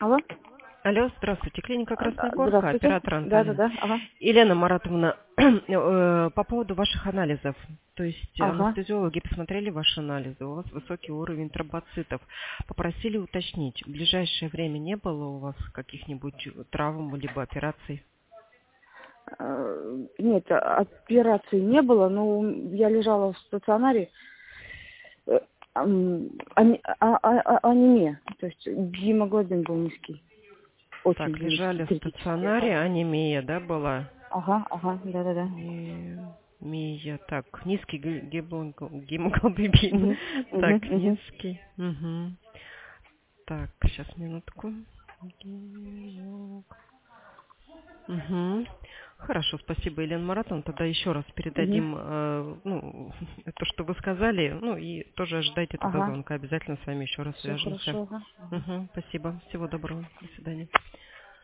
Алло. Алло, здравствуйте. Клиника Красногорка, Здравствуйте. оператор Анталин. Да. Ага. Елена Маратовна, по поводу ваших анализов. То есть Ага. анестезиологи посмотрели ваши анализы, у вас высокий уровень тромбоцитов. Попросили уточнить, в ближайшее время не было у вас каких-нибудь травм либо операций? Нет, операции не было, но я лежала в стационаре. Анемия. То есть гемоглобин был низкий. Очень Так, низкий, лежали в критически. стационаре, анемия, да, была? Ага, да. Анемия, так, низкий гемоглобин. Так, Угу. низкий. Угу. Так, сейчас минутку. Угу. Хорошо, спасибо, Елена Маратовна. Тогда еще раз Угу. передадим то, что вы сказали. Ну и тоже ожидайте тогда Ага. звонка. Обязательно с вами еще раз Все свяжемся. хорошо, ага. Угу, спасибо. Всего доброго. До свидания.